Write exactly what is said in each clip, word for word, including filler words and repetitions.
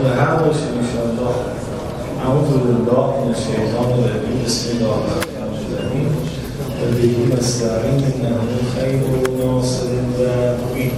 به هر باشیم انشاءالله. اعوذ بالله من الشیطان الرجیم. بسم الله الرحمن الرحیم. و به نستعین انه خیر ناصر و معین.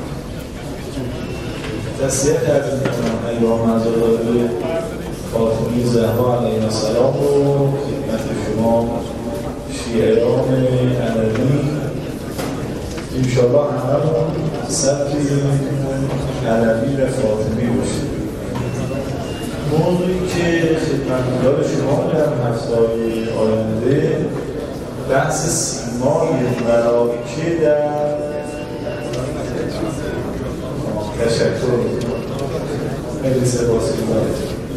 تصدیق کردیم که ایام عزاداری فاطمی زهرا علیها السلام رو خدمت شما شیعیان علوی انشاءالله همه سبکی علوی و فاطمی باشید. موضوعی که خدمتگزار شما در هفته‌های آینده بحث سیمای ملائکه در تشکر خیلی سپاسگزارم،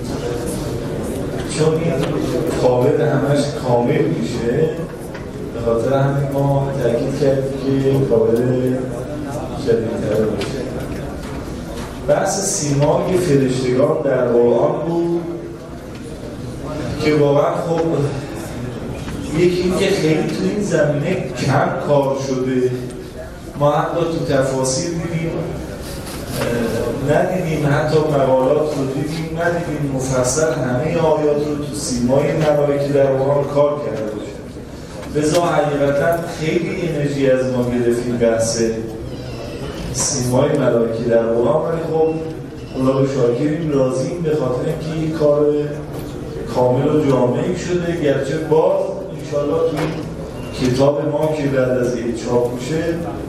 چون این قابل همش کامل میشه، به خاطر همین ما تاکید کردیم که قابل جدیدتر باشه. بحث سیمای فرشتگان در قرآن بود که واقعا خب یکی این که خیلی تو این زمینه کم کار شده. ما حتی تو تفاسیر دیدیم ندیدیم، حتی مقالات رو دیدیم ندیدیم مفصل همه آیات رو تو سیمای ملائکه در قرآن کار کرده باشه. لذا حقیقتا خیلی انرژی از ما گرفتیم بحث سیمای ملائکه در قرآن، ولی خب خدا رو شاکریم، راضیم به خاطر اینکه یک کار کامل و جامعی شده. گرچه باز انشاءالله توی کتاب ما که بعد از یک چاپ میشه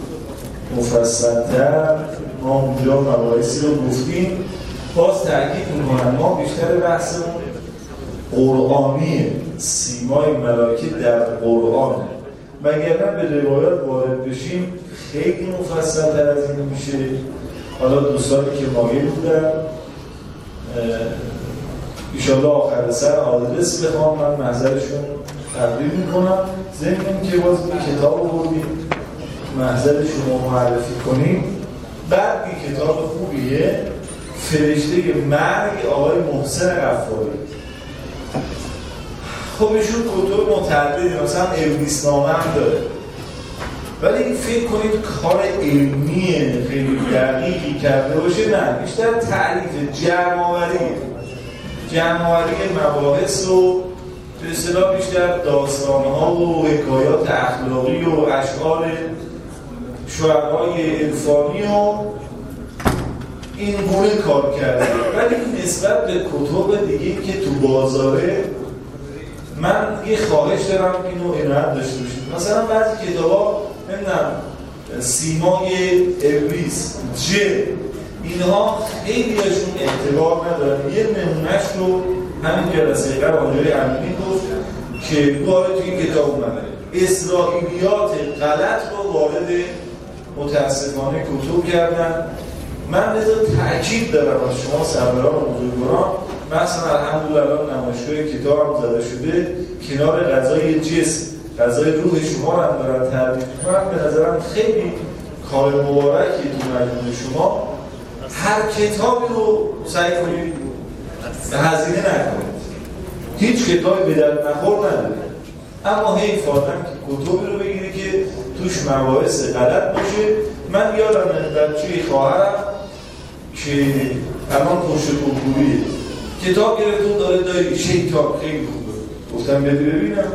مفصل‌تر ما اونجا مباحثی رو گفتیم. باز تاکید میکنم ما بیشتر بحثمون قرآنی سیمای ملائکه در قرآن، وگرنه به روایات وارد بشیم خیلی مفصل‌تر از این میشه. حالا دوستانی که مایل بودن انشاءالله آخر سر آدرس بخوام من محضرشون تقدیم میکنم. ضمن که باز این کتاب رو بردیم محضر شما معرفی کنیم. بعد این کتاب خوبیه، فرشته مرگ آقای محسن غفاری. خب ایشون کتب متعددی مثلا ابلیسنامه هم داره، ولی فکر کنید کار علمی خیلی دقیقی کرده باشه نه، بیشتر تعریف جمع‌آوری جمع‌آوری مباحث و به اصطلاح بیشتر داستان‌ها و حکایات اخلاقی و اشعار شعرهای عرفانی و این گونه کار کرده. ولی نسبت به کتب دیگه که تو بازاره من یه خواهش دارم اینو عنایت داشته باشید. مثلا بعضی کتابا نمیدونم سیمای ابلیس، جن، اینها خیلی هاشون اعتبار ندارن. یه نمونهش رو همین جلسه قبل آقای امینی گفت که وارد توی این کتاب اومده، اسرائیلیات غلط رو وارد متاسفانه کتب کردن. من لذا تأکید دارم از شما سروران و بزرگواران، مثلا الحمدلله الان نمایشگاه کتاب هم زده شده کنار غذای جسم غذای روح شما رو هم دارن ترویج میکنن. به نظرم خیلی کار مبارکی تو مجموعه شما. هر کتابی رو سعی کنید به هزینه نکنید، هیچ کتابی به درد نخور نداره، اما حیف آدم که کتابی رو بگیره که توش مباحث غلط باشه. من یادم بچه خواهرم که الان پشت کنکوریه کتاب گرفتون داره داری شیطان خیلی خوبه، گفتم بده ببینم.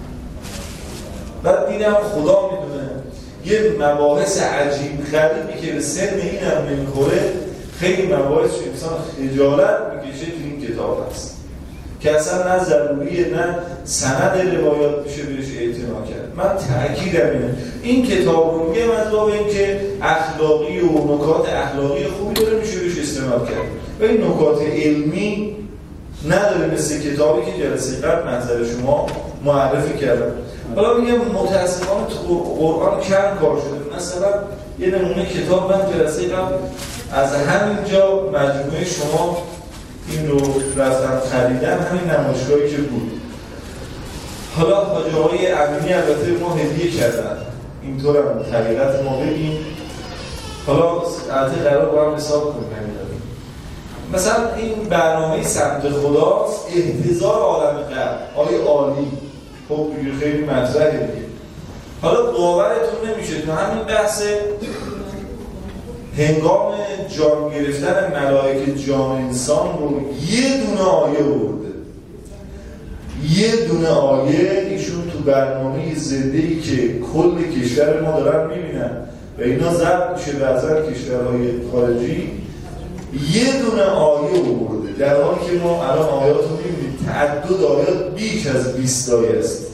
بعد دیدم خدا میدونه یه مباحث عجیب غریبی که به سن این هم نمیخوره، خیلی مباحث انسان خجالت میکشه تو این کتاب هست که اصلا نه ضروریه نه سند روایات میشه بهش اعتنا کرد. من تأکیدم اینه این کتاب رو میگم از باب این که اخلاقی و نکات اخلاقی خوبی داره میشه بهش استناد کرد، و این نکات علمی نداره مثل کتابی که جلسه قبل منظر شما معرفی کردم. حالا میگم متاسفانه تو قرآن کم کار شده. مثلا یه نمونه کتاب من جلسه قبل از همینجا مجموعه شما این رو رفتم خریدن، همین نمایشگاهی که بود. حالا حاجی آقای امینی البته ما هدیه کردن، اینطور هم طریقت ما بگیم. حالا البته قرار با هم حساب کنیم. مثلا این برنامه سمت خداست، انتظار عالم قبل آقای عالی، خب خیلی مطرحه دیگه. حالا باورتون نمیشه تو همین بحث هنگام جان گرفتن ملائکه جان انسان رو یه دونه آیه برده، یه دونه آیه. ایشون تو برنامه زنده‌ای که کل کشور ما دارن میبینن و اینا ضبط میشه بعضا کشورهای خارجی، یه دونه آیه برده، در حالی که ما الان آیات رو میبینیم تعدد آیات بیش از بیست آیه است.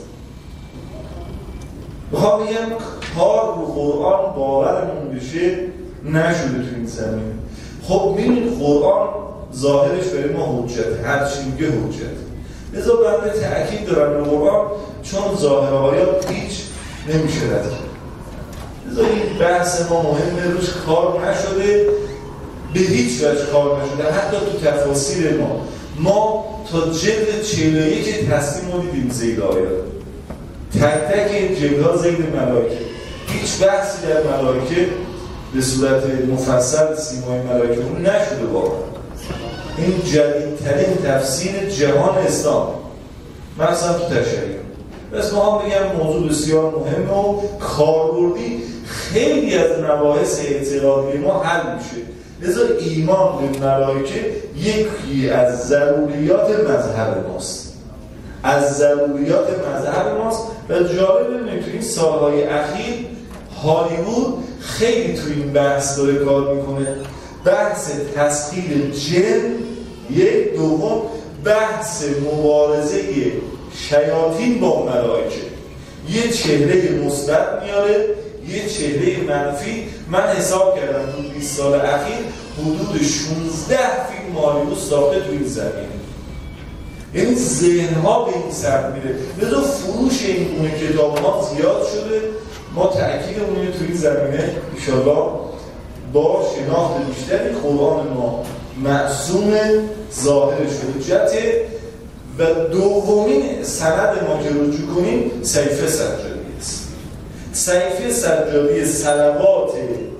بخوام بگم کار رو قرآن باورمون بشه نشده تو این زمین. خب ببینید قرآن ظاهرش برای ما حجت، هر چی میگه حجت. لذا بنده تأکید دارم به قرآن، چون ظاهر آیات هیچ نمیشه رد کرد. لذا این بحث ما مهمه، روش کار نشده، به هیچ وجه کار نشده. حتی تو تفاسیر ما ما تا جلد چهل و یک تصمیم رو دیدیم زیر آیات، تک تک این جلدها زیر ملائکه، هیچ بحثی در ملائکه به صورت مفصل سیمای ملائکه اون نشده. واقعا این جدیدترین تفسیر جهان اسلام، مثلا تو تشریع. بس ما هم بگم موضوع بسیار مهمه و کاربردی خیلی از مباحث اعتقادی ما حل میشه. لذا ایمان به ملائکه یکی از ضروریات مذهب ماست، از ضروریات مذهب ماست. و جالب ببینید تو این سالهای اخیر هالیوود خیلی تو این بحث داره کار میکنه. بحث تسخیر جن یک، دوم بحث مبارزه شیاطین با ملائکه. یه چهره مثبت میاره، یه چهره منفی. من حساب کردم تو بیست سال اخیر حدود شانزده فیلم هالیوود ساخته تو این زمینه. یعنی ذهن‌ها به این سمت میره. لذا فروش این گونه کتاب‌ها زیاد شده. ما تأکیدمون اینه تو این زمینه انشالله با شناخت بیشتری قرآن ما معصوم ظاهرش حجته. و دومین سند ما که رجوع کنیم سیف سجادی است. سیف سجادی صلوات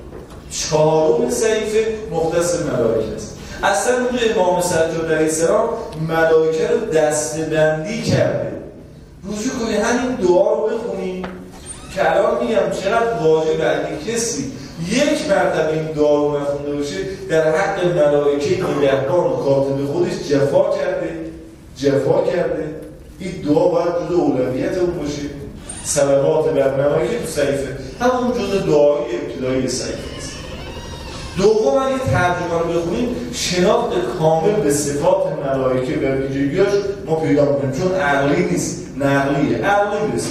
چهارم سیف مختص ملائکه است. اصلا اونجا امام سجاد علیه السلام ملائکه رو دسته‌بندی کرده. رجوع کنی همین دعا رو بخونی که الان میگم چقدر واجب اگه کسی یک مرتبه این دعا رو نخونده باشه در حق ملائکه نگهبان و کاتب خودش جفا کرده جفا کرده. این دعا باید جزء اولویت اون باشه. صلوات بر ملائکه تو صحیفه همون جزء دعای ابتدایی صحیفه است. دوم اگه ترجمه رو بخونیم شناخت کامل به صفات ملائکه و ویژگیاش ما پیدا می‌کنیم، چون عقلی نیست، نقلیه. عقلی برسه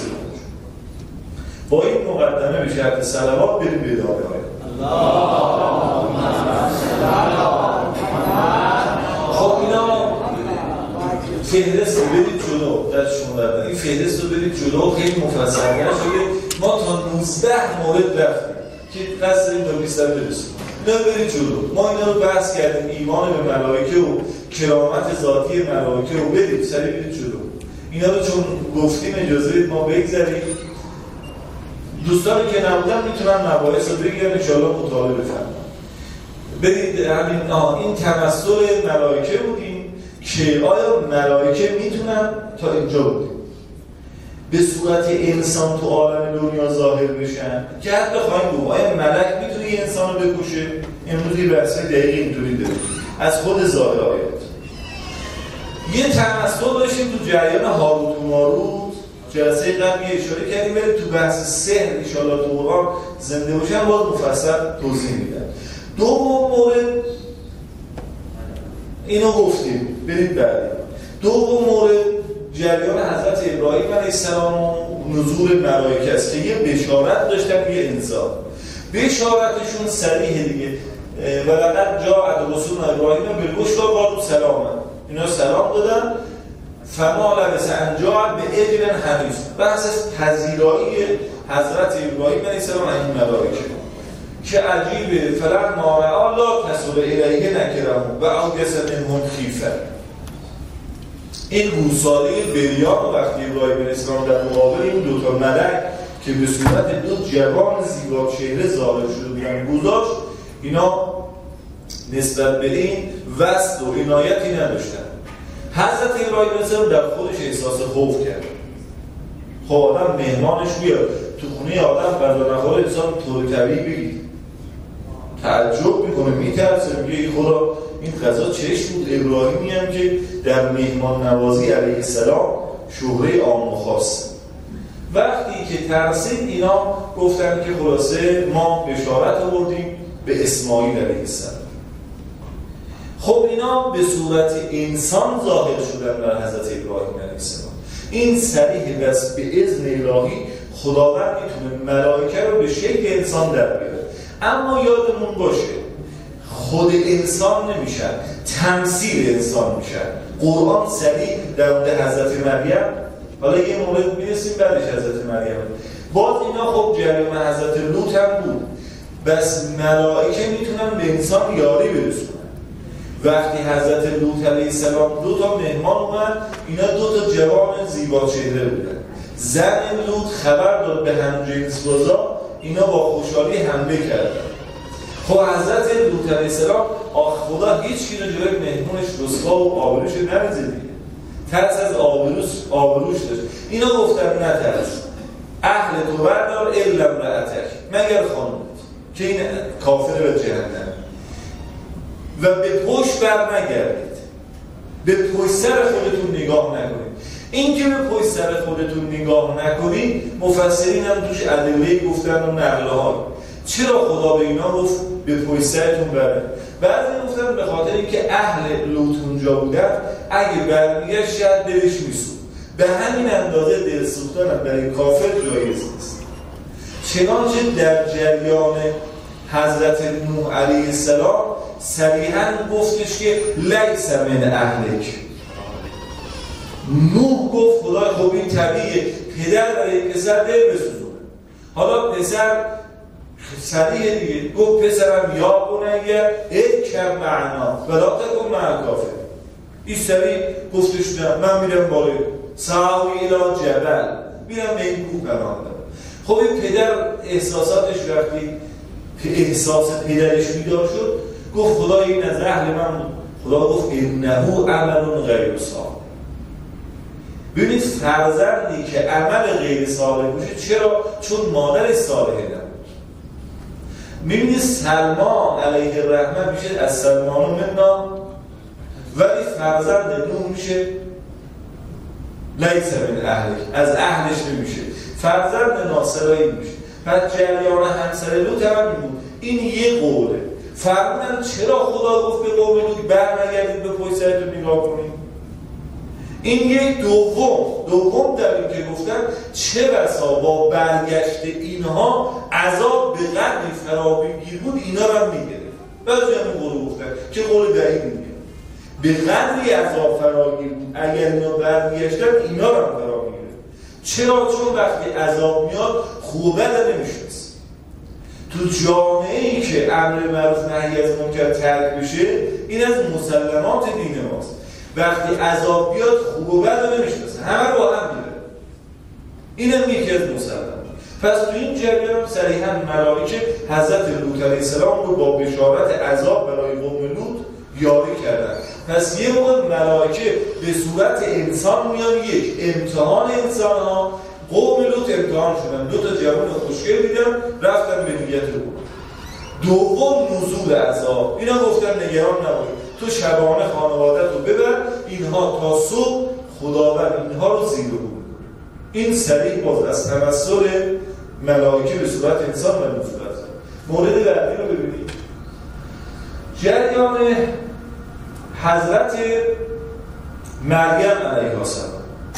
با این مقدمه به شرط صلوات بریم به ادامه آیات. خب اینا فهرست رو برید جلو، در شما دردن این فهرست رو برید جلو، خیلی مفصل شده. ما تا نوزده مورد رفتیم که قصد داریم تا بیست برسیم. اینا رو برید جلو. ما اینا رو بحث کردیم، ایمان به ملائکه و کرامت ذاتی ملائکه رو برید سریع برید جلو. اینا رو چون گفتیم اجازه بدید ما بگذاریم. دوستانی که نبودن میتونن مباحث رو بگیرن انشاءالله مطالعه بفرمایید. برید همین این تمثل ملائکه بودیم که آیا ملائکه میتونن تا اینجا بودیم به صورت انسان تو عالم دنیا ظاهر بشن که حتی خواهیم بود آیا ملک میتونه یه انسان رو بکشه؟ امروز یه بحث دقیق اینطوری داریم از خود ظاهر آیات. یه تمثل داشتیم تو جریان هاروت و ماروت، جلسه قبلی اشاره کردیم. بریم تو بحث سحر انشاءالله تو قرآن زنده باشن باز مفصل توضیح میدن. دوم مورد اینو گفتیم، برید بعدی. دوم مورد جریان حضرت ابراهیم علیه السلام و نزول ملائکه است که یه بشارت داشتن به انسان. بشارتشون صریحه دیگه، ولقد جاء رسولنا ابراهیم بالبشری قالوا سلاما. اینا سلام دادن. فما لبث ان جاء باجر حنیف. بحث از پذیرایی حضرت ابراهیم علیه السلام از این ملائکه که عجیبه. فلما رأى لا تصل الیه نکرهم و اوجس منهم خیفه. این گوساله بریان وقتی ابراهیم علیه السلام در مقابل این دو تا ملک که به صورت دو جوان زیبا چهره ظاهر شده بودن گذاشت، اینا نسبت به این وصل و عنایتی نداشتن. حضرت ابراهیم علیه السلام در خودش احساس خوف کرد. خب آدم مهمانش بیاد تو خونه آدم غذا نخوره، انسان طور طبیعی بگید تعجب میکنه، میترسه، میگه خدا این غذا چش بود؟ ابراهیمی هم که در مهمان نوازی علیه السلام شهره عام و خاص. وقتی که ترسید اینا گفتن که خلاصه ما بشارت آوردیم به اسماعیل علیه السلام. خب اینا به صورت انسان ظاهر شدن در حضرت ابراهیم علیه السلام. این صریح بس به اذن الهی خداوند میتونه ملائکه رو به شکل انسان در بیاره. اما یادمون باشه خود انسان نمیشن، تمثیل انسان میشن. قرآن صریح در مورد حضرت مریم، حالا یه مورد میرسیم بعدش حضرت مریم، باز اینا خب جریان حضرت لوط هم بود، بس ملائکه میتونن به انسان یاری برسونن. وقتی حضرت لوط علیه السلام دو تا مهمان اومد، اینا دو تا جوان زیبا چهره بودن. زن لوط خبر داد به همجنس بازا، اینا با خوشحالی حمله کردن. خب حضرت لوط علیه السلام آخ خدا هیچ کی رو جلوی مهمونش رسوا و آبروش نمیزه دیگه، ترس از آبروش آبروش داشت. اینا گفتن نترس، اهل تو بردار الا امرأتک، مگر خانومت که این کافر به جهنم، و به پشت بر نگردید، به پشت سر خودتون نگاه نکنید. این که به پشت سر خودتون نگاه نکنید مفسرین هم توش ادله گفتن و نقله ها. چرا خدا به اینا گفت به پشت سرتون برید؟ بعضی گفتن به خاطر اینکه اهل لوط اونجا بودن، اگه برمیگشت شاید دلش میسوخت، به همین اندازه دل سوختن هم برای کافر جایز نیست. چنانچه در جریان حضرت نوح علیه السلام صریحاً گفتش که لیس من اهلک. نوح گفت خدای خوب این طبیعیه، پدر برای پسر دل بسوزونه. حالا پسر صریح دیگه گفت پسرم یا بنیه ارکب معنا ولا تکن مع الکافرین. این صریح گفتش نه من میرم بالای سعی الی جبل، میرم به این کوه پناه ببرم. خب این پدر احساساتش وقتی احساس پدرش بیدار شد گفت خدا این از اهل من، خدا گفت انه عمل غیر صالح. ببینید فرزندی که عمل غیر صالح باشه، چرا؟ چون مادر صالحه نبود. میبینید سلمان علیه الرحمه میشه از سلمان منا، ولی فرزند نوح میشه لیس من اهلک، از اهلش نمیشه، فرزند ناصرایی میشه. پس جریان همسر لوط هم بود. این یه قوله. فرمودن چرا خدا گفت به قوم لوط برنگردید به پشت سرتون نگاه کنید؟ این یک دوم دوم در این که گفتن چه بسا با برگشت اینها عذاب به قدری فراگیر بود اینا رو هم میگرفت. بعضی هم قول گفتن که قول دهی میگه به قدری عذاب فراگیر بود اگر اینا برگشتن اینا رو هم فراگیر. چرا؟ چون وقتی عذاب میاد خوبه نمیشنست. تو جامعه‌ای که امر معروف نهی از منکر ترک بشه، این از مسلمات دین ماست. وقتی عذاب بیاد خوب و بد نمیشناسه، همه رو هم میره. اینم یکی از مسلمات. پس تو این جریان هم صریحاً ملائکه حضرت لوط علیه السلام رو با بشارت عذاب برای قوم لوط یاری کردن. پس یه موقع ملائکه به صورت انسان میان، یک امتحان انسان ها. قوم لوط امتحان شدن، دو تا جوان خوشگل دیدن رفتن به نیت رو. دوم نزول عذاب، اینا گفتن نگران نباش، تو شبانه خانوادت رو ببر، اینها تا صبح خداوند اینها رو زیر و رو. این صریح باز از تمثل ملائکه به صورت انسان و نزول عذاب. مورد بعدی رو ببینید، جریان حضرت مریم علیه السلام.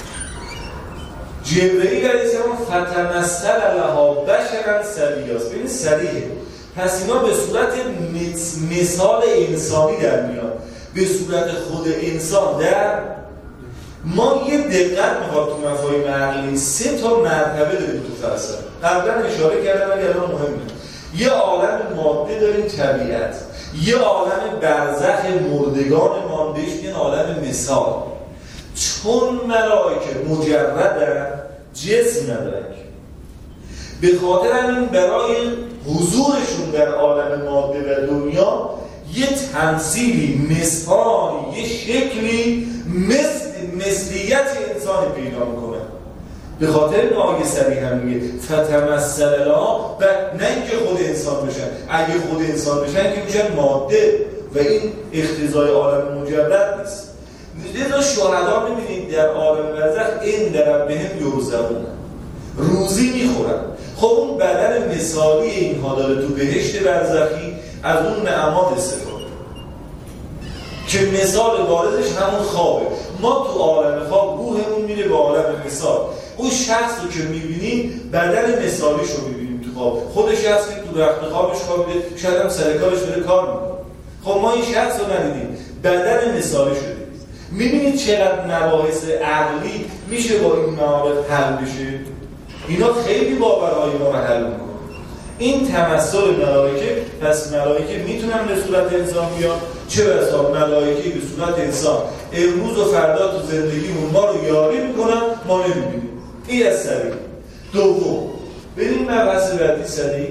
جبرئیل علیه السلام فتمثل لها بشرا سویا. ببین صریحه. پس اینا به صورت مثال انسانی در میاد، به صورت خود انسان در. ما یه دقت میخواد تو مفاهیم عقلی، سه تا مرتبه داریم تو فلسفه. قبلا اشاره کردم ولی الان مهمه. یه عالم ماده داریم طبیعت، یه عالم برزخ مردگان ماندهش میگن عالم مثال. چون ملائکه مجردن، جسم ندارن، به خاطر همین برای حضورشون در عالم ماده و دنیا یه تمثیلی، مثالی، یه شکلی مثل مثلیت انسان پیدا میکنه. به خاطر این آیه صریحا میگه فتمثل لها و نه اینکه خود انسان بشن، اگه خود انسان بشن که میشن ماده و این اختزای عالم مجرد نیست. لذا شهدا میبینید در عالم برزخ این در بهم یرزقون روزی میخورن. خب اون بدن مثالی اینها داره تو بهشت برزخی از اون نعمات استفاده که مثال بارزش همون خوابه. ما تو عالم خواب روحمون میره به عالم مثال. اون شخص رو که میبینیم بدن مثالیش رو میبینیم تو خواب. خودش هست که تو رخت خوابش خوابیده، شاید هم سرکارش داره کار میکنه. خب ما این شخص رو ندیدیم، بدن مثالی شده. میبینید چقدر مباحث عقلی میشه با این موارد حل بشه. اینا خیلی باورهای ما رو حل میکنه. این تمثل ملائکه، پس ملائکه میتونن به صورت انسان بیان، چه بسا ملائکه به صورت انسان امروز و فردا تو زندگیمون ما رو یاری میکنن، ما نمیبینیم. این از سریع. دوم ببین مبحث بعدی سریع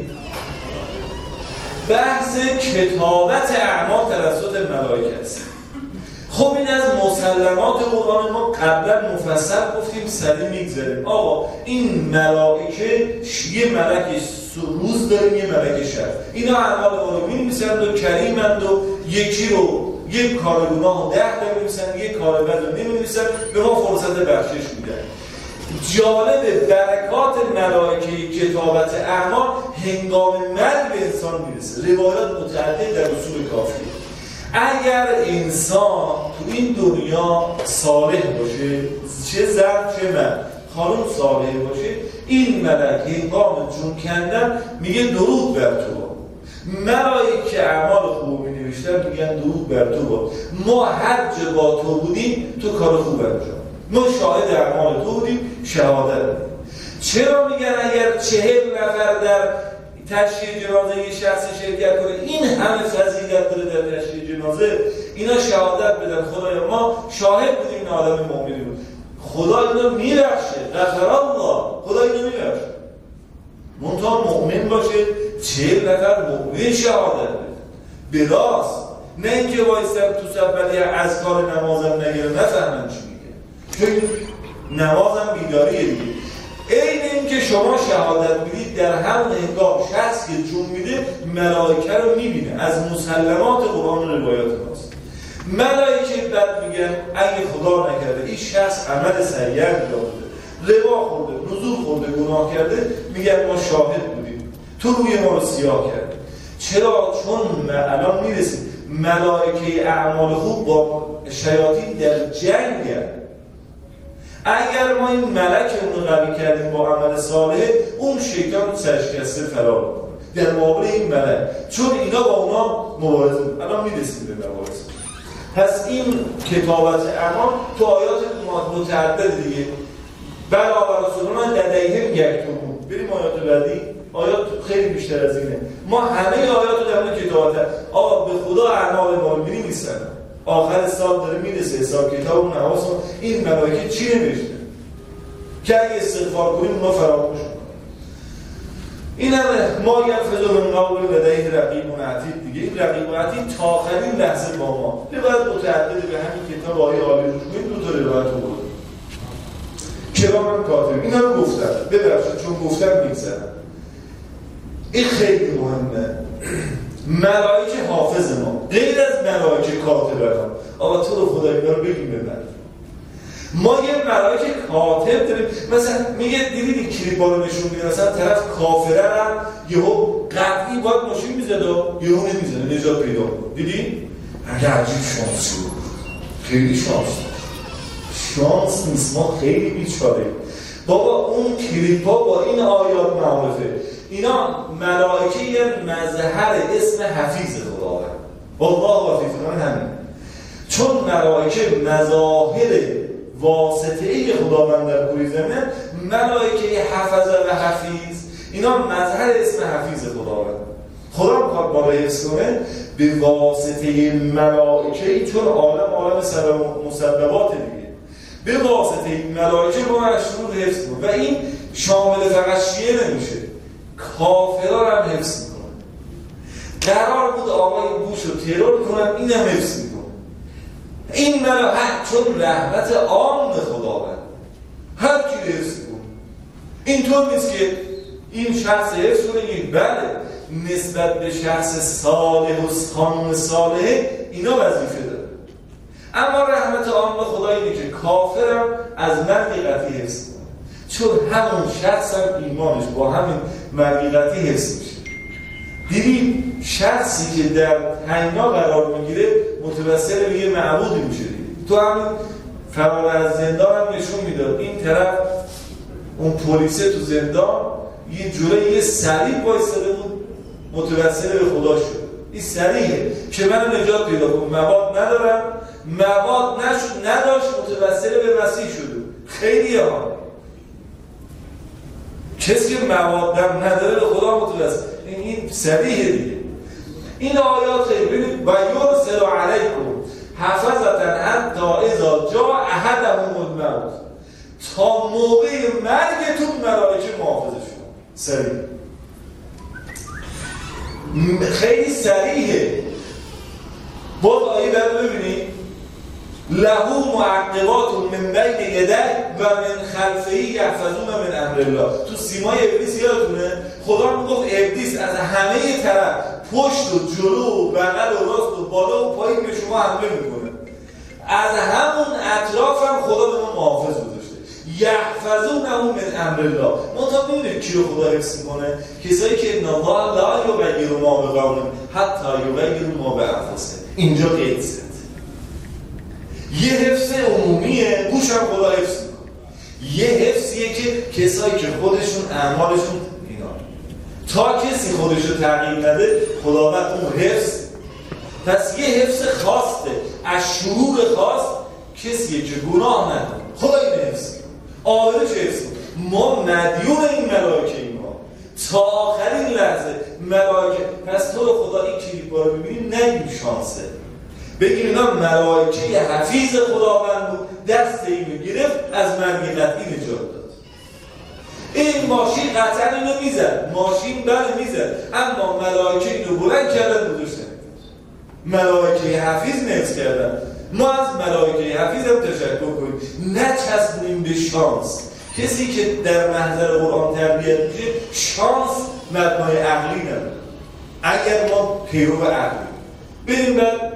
بحث کتابت اعمال توسط ملائکه است. خب این از مسلمات قرآن ما قبلا مفصل گفتیم، سریع میگذاریم. آقا این ملائکه یه ملک روز داریم، یه ملک شب. اینا اعمال ما رو می‌نویسند و کریمند و یکی رو یک کار گناه و ده تا می‌نویسن، یک کار بد رو نمی‌نویسن، به ما فرصت بخشش میدن. جالب برکات ملائکه کتابت اعمال هنگام مرگ به انسان میرسه. روایات متعدد در اصول کافی. اگر انسان تو این دنیا صالح باشه، چه زن چه من، خانم صالح باشه، این ملک هنگام جون کندن میگه درود بر تو. ملائکه اعمال خوب می نوشتن میگن درود بر تو. ما هر جا با تو بودیم تو کار خوب انجام، ما شاهد اعمال تو بودیم، شهادت بودیم. چرا میگن اگر چهل نفر در تشییع جنازه یه شخص شرکت کنه این همه فضیلت داره در تشییع جنازه، اینا شهادت بدن خدایا ما شاهد بودیم این آدم مؤمنی بود، خدا اینو میبخشه، غفر الله، خدا اینو میبخشه. منتها مؤمن باشه، چهل نفر مؤمن شهادت بده به راست، نه اینکه وایستم تو صف ولی از کار نمازم نگیره نفهمن چی میگه، چون نمازم بیداریه دیگه. این این که شما شهادت میدید در همون هنگام شخص که جون میده ملائکه رو میبینه. از مسلمات قرآن و روایات ماست. ملائکه بعد میگن اگه خدا نکرده این شخص عمل سیئ داده، ربا خورده، نزول خورده، گناه کرده، میگن ما شاهد بودیم تو روی ما رو سیاه کرده. چرا؟ چون الان میرسیم ملائکه اعمال خوب با شیاطین در جنگ. اگر ما این ملک اون رو قوی کردیم با عمل صالح، اون شیطان سرشکسته فرار میکنه در مقابل این ملک، چون اینا با اونا مبارزه میکنن. الان میرسیم به مبارزه. پس این کتابت اعمال تو آیات متعدد دیگه بلا و رسولان لدیهم یکتبون. بریم آیات بعدی، آیات خیلی بیشتر از اینه. ما همه آیات رو در مورد کتابت آقا به خدا اعمال ما رو می‌نویسن. آخر سال داره میرسه حساب کتاب اون حواسون این ملائکه چی نوشته که اگه استغفار کنیم ما فراموش کنیم. این همه ما یلفظ من قول لدیه رقیب و عتید دیگه. این رقیب و عتید تا آخرین لحظه با ما. روایت متعدد به همین کتاب آیه عالی روش کنیم، دو تا روایت رو بود کرام کاتب. این هم گفتم ببخشید چون گفتم میگذرم. این خیلی مهمه. ملائکه حافظ ما غیر از ملائکه کاتب هم. آقا تو رو خدا اینا رو بگیم ببر. ما یه ملائکه کاتب داریم. مثلا میگه دیدید کلیپا رو نشون میده، مثلا طرف کافره هم یهو قطعی باید ماشین میزد و یهو نمیزنه، نجات پیدا کنه. دیدی؟ اگه عجیب شانسی بود، خیلی شانس شانس نیست، ما خیلی بیچاره. بابا اون کلیپا با این آیات معرفه. اینا ملائکه یه مظهر اسم حفیظ خدا هست. والله حفیظ من همین. چون ملائکه مظاهر واسطه‌ای خداوند در کره زمین، ملائکه حفظه و حفیظ اینا مظهر اسم حفیظ خداوند. خدا میخواد ما رو حفظ کنه به واسطه ملائکه، چون عالم عالم سبب مسببات دیگه، به واسطه ملائکه ما رو حفظ کنه. و این شامل فقط شیعه نمیشه، کافران هم حفظ میکنن. قرار بود آقای بوش رو ترور کنن، این هم حفظ میکنن. این ملائکه چون رحمت عام خداوند هر کی حفظ میکنه. اینطور نیست که این شخص حفظ کنه. بله نسبت به شخص صالح و خانم صالح اینا وظیفه داره، اما رحمت عام خدا اینه که کافرم از مرگ قطعی حفظ کنه، چون همون شخص هم ایمانش با همین مرگ قطعی حفظ میشه. دیدید شخصی که در تنگنا قرار میگیره متوسل به یه معبودی میشه. تو همین فرار از زندان هم نشون میداد این طرف اون پلیسه تو زندان یه جوره یه صلیب وایساده بود متوسل به خدا شد. این صلیبه که منو نجات پیدا کن، مواد ندارم، مواد نشد نداشت متوسل به مسیح شده. خیلی ها کسی که موادم نداره به خدا متوسل، این صریحه دیگه. این آیات خیلی ببینید و یرسل علیکم حفظة حتی اذا جاء احدهم الموت، تا موقع مرگتون ملائکه محافظه شما. صریح، خیلی صریحه. باز آیه بعد ببینید له معقبات من بین یدیه و من خلفه یحفظون من امر الله. تو سیمای ابلیس یادتونه خدا میگفت ابلیس از همه طرف پشت و جلو و بغل و راست و بالا و پایین به شما حمله میکنه. از همون اطراف هم خدا به ما محافظ گذاشته. یحفظون من امر الله. منتها میدونید کی رو خدا حفظ میکنه؟ کسایی که ان الله لا یغیر ما بقوم حتی یغیر ما بانفسهم. اینجا قید است. یه حفظ عمومیه، گوش هم خدا حفظ میکنه. یه حفظیه که کسایی که خودشون اعمالشون اینا تا کسی خودش رو تغییر نده خداوند اون حفظ. پس یه حفظ خاصه از شرور خاص کسیه که گناه نکنه خدا این حفظ آخرش حفظ. ما مدیون این ملائکه ایم، تا آخرین لحظه ملائکه. پس تو رو خدا این کلیپا رو ببینیم نگیم شانسه، بگیم اینا ملائکه حفیظ خداوند بود، دست اینو گرفت از مرگ قطعی نجات داد. این ماشین قطعا اینو میزد، ماشین بله میزد، اما ملائکه اینو بلند کردن گذاشتن. ملائکه حفیظ نفس کردن. ما از ملائکه حفیظ هم تشکر کنیم، نچسبونیم به شانس. کسی که در محضر قرآن تربیت میشه شانس مبنای عقلی نداره. اگر ما پیرو عقلی بریم بعد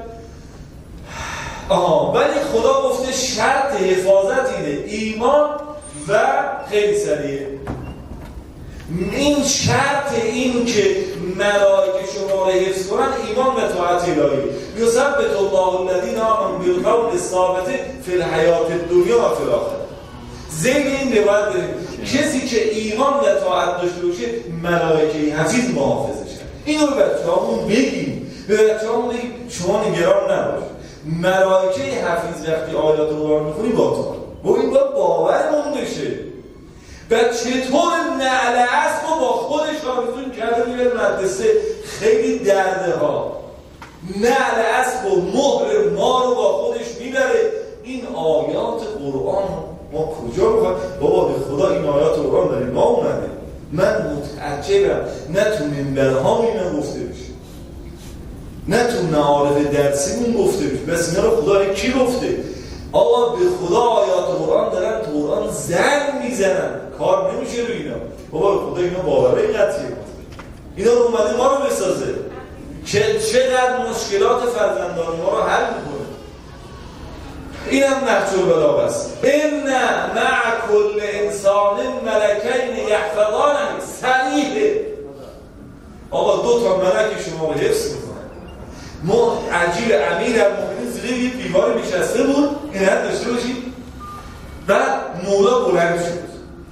آها ولی خدا گفته شرط حفاظت اینه ایمان و خیلی سریعه. این شرط این که ملائکه شما را حفظ کنن ایمان و طاعت الهی. یثبت الله الذین آمنوا بالقول الثابت فی الحیات الدنیا و فی الاخره. زیر این روایت داریم کسی که ایمان و طاعت داشته باشه ملائکه حفیظ محافظشه. اینو به بچه‌هامون بگیم، به بچه‌هامون بگیم شما نگران نباشید. ملائکه حفیظ وقتی آیات قرآن میخونی با تو با این باید باورمون بشه. بعد چطور نعل اسب رو با خودش آرزون کرده میره مدرسه؟ خیلی درده ها. نعل اسب و مهر ما رو با خودش میبره. این آیات قرآن ما کجا بخواهیم؟ بابا به خدا این آیات قرآن داریم ما اومده. من متعجبم نه تو منبرها اینا گفته بشه، نه تو معارف درسیمون گفته بشه. بس اینا رو خدا کی گفته؟ آقا به خدا آیات قرآن دارن تو قرآن زن میزنن، کار نمیشه رو اینا. بابا به خدا اینا باوره قطعیه، اینا رو اومده ما رو بسازه. چقدر مشکلات فرزندان ما رو حل میکنه. اینم نقش البلاغه است. ان مع کل انسان ملکین یحفظانه. صریحه. آقا دو تا ملک شما رو حفظ میکنن. ما عجیب امیرالمومنین زیر یه دیوار نشسته بود، این حد داشته باشید. بعد مولا بلند شد.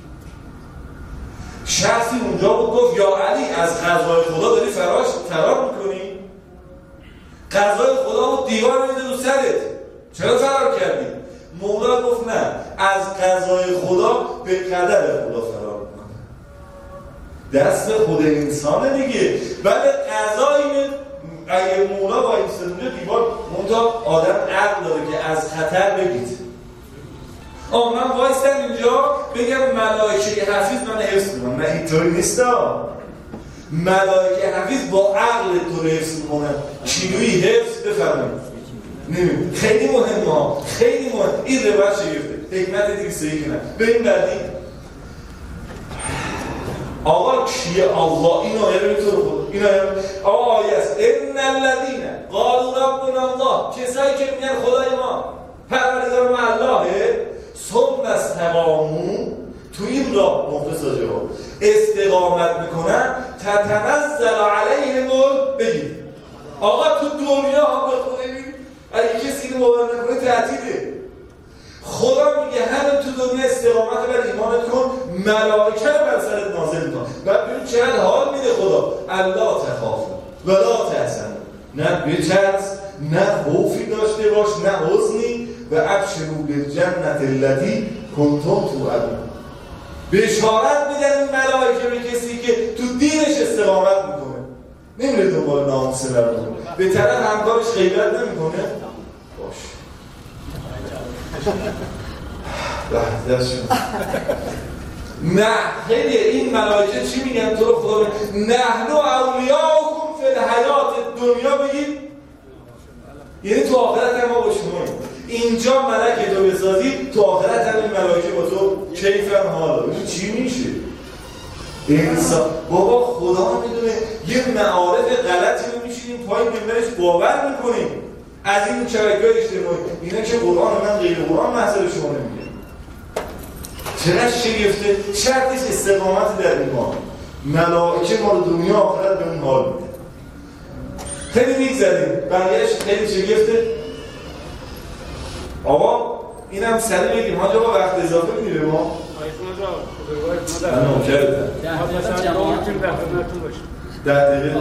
شخصی اونجا بود گفت یا علی از قضای خدا داری فراش فرار میکنی؟ قضای خدا بود دیوار میده رو سرت، چرا فرار کردی؟ مولا گفت نه، از قضای خدا به قدر خدا فرار میکنه. دست خود انسانه دیگه. بعد قضای اگه مولا با این سنجا دیوار منتها آدم عقل داره که از خطر بگید. آه من وایستم اینجا بگم ملائکه حفیظ من حفظ کنم. نه اینطوری نیست ها. ملائکه حفیظ با عقل تو حفظ میکنن. کیلویی حفظ بفرمایید. نمیم خیلی مهمه ها، خیلی مهم. این روش شگفته. حکمت دیگه سهی کنن. بریم بعدی. آقا کیه الله؟ این آیه رو تو رو این آیه آقا آیه است ان الذین قالوا ربنا الله، کسایی که میگن خدای ما پروردگار ما اللهه، ثم استقاموا، تو این راه مخلصا جواب استقامت میکنن، تتنزل علیهم بگید آقا تو دنیا هم بخونید اگه کسی اینو باور نکنه تعطیله. خدا میگه همه تو دنیا استقامت بر ایمانت کن، ملائکه رو بر سرت نازل کن. بعد ببین چقدر حال میده خدا، الله تخاف ولا تحزن، نه بترس، نه خوفی داشته باش، نه حزنی، و ابشروا بالجنة التي کنتم توعدون. بشارت میدن این ملائکه به کسی که تو دینش استقامت میکنه، نمیره دنبال ناموس مردم، به طرف همکارش غیبت نمیکنه. باش بحثشون نه خیلی این ملائکه چی میگن تو رو خدا بگن نحن اولیاؤکم فی الحیات دنیا، بگید یعنی تو آخرت هم ما با شماییم. اینجا ملک تو بسازی، تو آخرت هم این ملائکه با تو کیف هم حالا. ببین چی میشه انسان. بابا خدا میدونه یه معارف غلطی رو میشینیم پای منبرش باور میکنیم از این شبکه‌های اجتماعی، اینا که قرآن من غیر قرآن محضر شما نمیگه. چقدر شگفته. شرطش استقامت در ایمان. ملائکه ما رو دنیا آخرت به اون حال میده. خیلی میگذاریم بقیهش خیلی شگفته. آقا اینم سریع بگیم ها جا وقت اضافه میدیم به ما. من نوکرتم ده دقیقه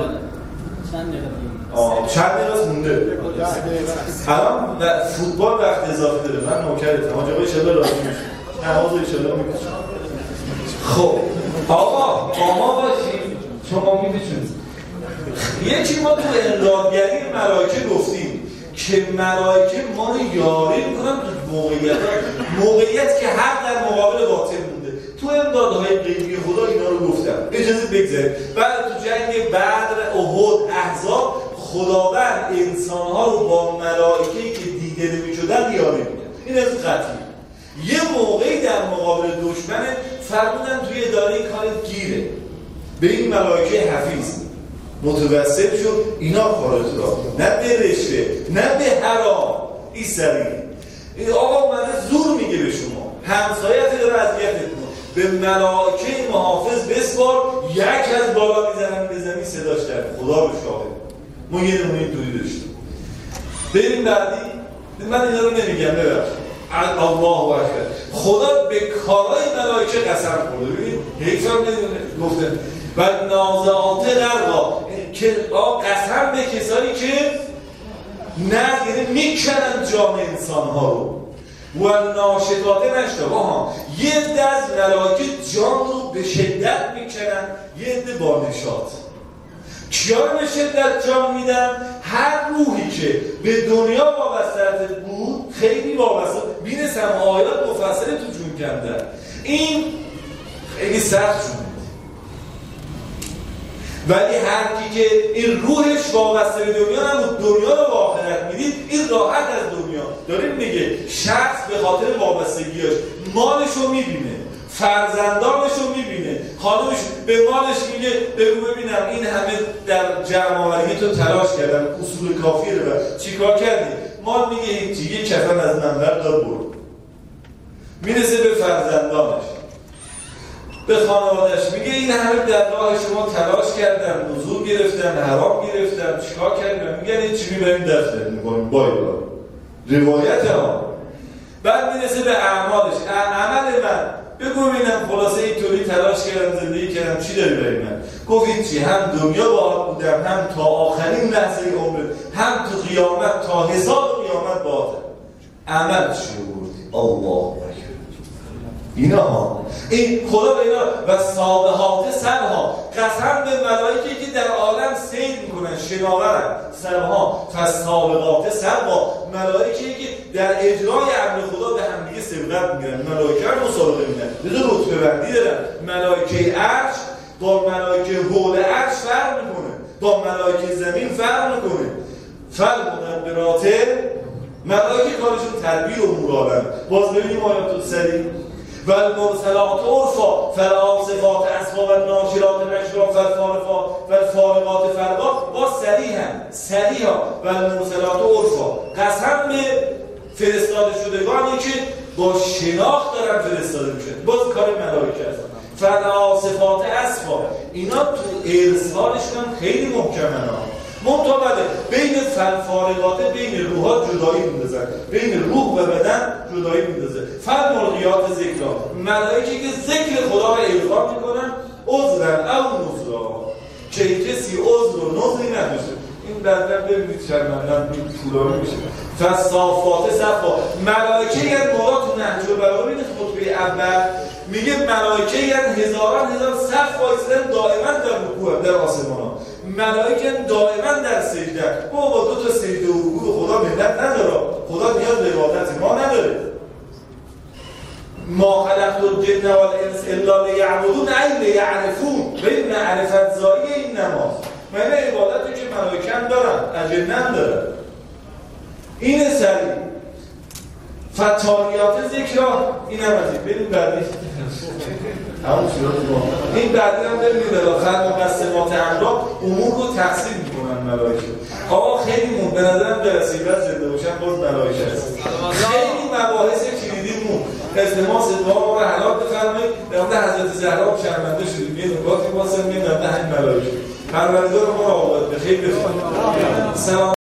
آه چند دقیقه مونده. الان فوتبال وقت اضافه داره. من نوکرتم ها جا ایشالله راضی میشه، نماز ایشالله میکشم. خب آقا آما باشیم شما میدونید یکی ما تو انقادگری ملائکه گفتیم که ملائکه ما رو یاری میکنن تو موقعیت موقعیت که حق در مقابل باطل مونده. تو امدادهای غیبی خدا اینا رو گفتم، اجازه بگذارید. بعد تو جنگ بدر، احد، احزاب خداوند انسانها رو با ملائکه‌ای که دیده نمی‌شدن یاری میکنه. این از قطعی. یه موقعی در مقابل دشمن فرمودن توی اداره کارت گیره، به این ملائکه حفیظ متوسل شد، اینا خارج را نه به رشوه نه به حرام. این سریع این آقا اومده زور میگه به شما، همسایت داره اذیتت کنه، به ملائکه محافظ بسپار، یک از بالا میزنن به زمین صداش در خدا رو شاهد. ما یه نمونه دوری داشتیم. بریم بعدی. من اینا رو نمیگم ببخشید. الله اکبر. خدا به کارهای ملائکه قسم خورده. ببینید حیف هم نمیدونه گفته و نازعات غرقا، که قسم به کسانی که نه یعنی میکنن جان انسان ها رو و ناشطاته نشتا. آها یه عده از ملائکه جان رو به شدت میکنن، یه عده با نشاط. کیا رو به شدت جان میدن؟ هر روحی که به دنیا وابسته بود، خیلی وابسته، بینستم آیات مفصله تو جون کندن، این خیلی سخت شده. ولی هر کی که این روحش وابسته به دنیا نبود، دنیا رو با آخرت میدید، این راحت از دنیا داریم میگه. شخص به خاطر وابستگیاش مالش رو میبینه، فرزندانش رو میبینه، خانمش به مالش میگه بگو ببینم این همه در جمع آوری تو تلاش کردم، اصول کافی رو چیکار کردی؟ مال میگه هیچی، یه کفن از منبر دار برو. میرسه به فرزندانش، به خانواده‌اش میگه این همه در راه شما تلاش کردم، حضور گرفتم، حرام گرفتم، چیکار کردم؟ میگن این چی میبریم دفتر میکنیم بای بای روایت ها. بعد میرسه به اعمالش، عمل من بگو ببینم خلاصه اینطوری تلاش کردم، زندگی کردم، چی داری برای من؟ گفت چی؟ هم دنیا باهات بودم، هم تا آخرین لحظه عمرت، هم تو قیامت تا حساب قیامت باهات. عمل چی بردی؟ الله اکبر. اینا ها این خدا به اینا و سابحات سرها، قسم به ملائکه که در عالم سیر میکنن، شناورن سرها، فسابقات سرها، ملائکه که در اجرای امر خدا به هم دیگه سبقت میگیرن، ملائکه رو مسابقه میدن، دیگه رتبه بندی دارن. ملائکه عرش با ملائکه حول عرش فرق میکنه، با ملائکه زمین فرق میکنه. فرق مدبرات ملائکه کارشون تدبیر امور عالم. باز ببینیم آیات سری و المرسلات عرفا فالعاصفات عصفا و الناشرات نشرا فالفارقات فرقا با سریع هم سریع ها و المرسلات عرفا قسم به فرستاده شدگانی که با شناخت دارن فرستاده میشه. باز کار ملائکه است. فالعاصفات عصفا اینا تو ارسالشون خیلی محکمن ها. منطبقه بین فالفارقات بین روحات جدایی میندازن، بین روح و بدن جدایی میندازه. فالملقیات ذکرا ملائکه که ذکر خدا رو القا میکنن عذرا او نذرا که کسی عذر و نذری نداشته. این بعدا ببینید شرمندن این طولانی میشه. فالصافات صفا ملائکه یعنی موقع تو نهج البلاغه ببینید خطبه اول میگه ملائکه یعنی هزاران هزار صف وایسادن دائما در رکوع در آسمانا، ملائکه دائما در سجده. بابا دو تا سجده و رکوع خدا منت نداره، خدا نیاز به عبادت ما نداره. ما خلقت الجن والانس الا لیعبدون ای لیعرفون ببین معرفت زایی این نماز معنی عبادتی که ملائکه هم دارن اجنه هم دارن. این سریع فتالیات ذکرها این هم از این بریم بعدی همون شروع با این بعدی هم بریم بالاخر مقسمات امرا امور رو تقسیم میکنن ملائکه. آقا خیلی مون به نظرم برسید و زنده باشن باز ملائکه هست. خیلی مباحث کلیدی مون التماس دعا ما رو حلال بفرمایید. در مورد حضرت زهرا شرمنده شدیم یه نگاهی واسه میاد در همین ملائکه پروردگار ما رو آباد به خیر بفرمایید. سلام